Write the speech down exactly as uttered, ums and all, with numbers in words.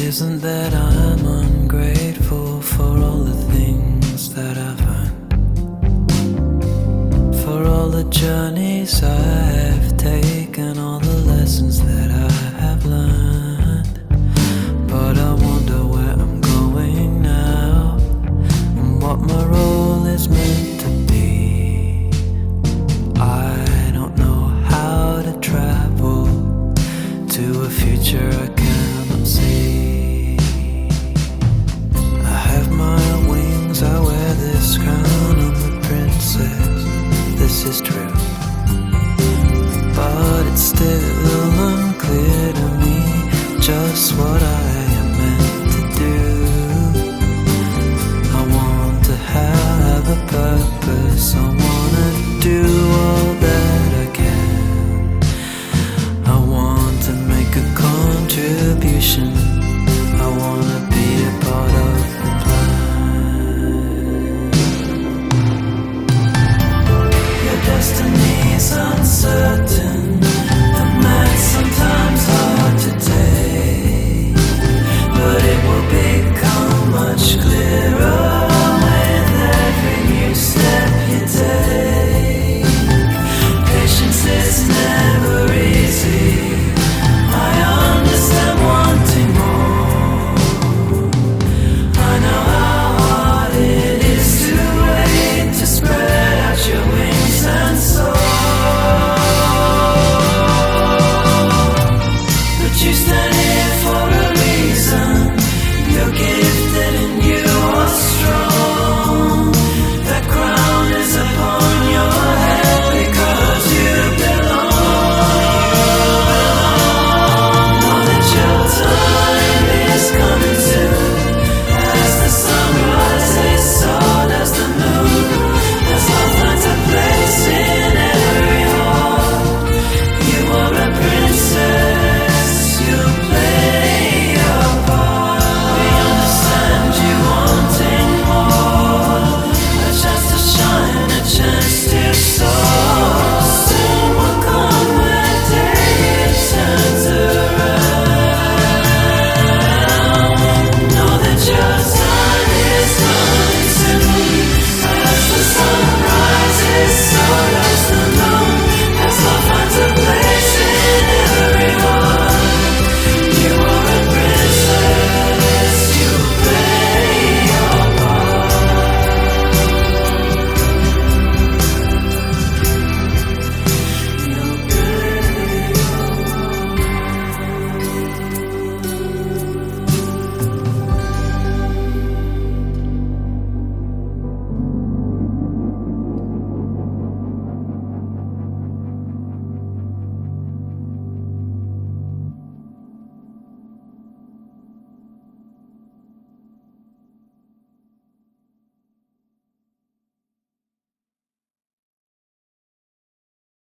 isn't that I'm ungrateful for all the things that I've earned, for all the journeys I've taken, all the lessons that I have learned. But I wonder where I'm going now, and what my role is meant to be. I don't know how to travel to a future I cannot see. I have my wings, I wear this crown, I'm the princess, this is true. But it's still unclear to me just what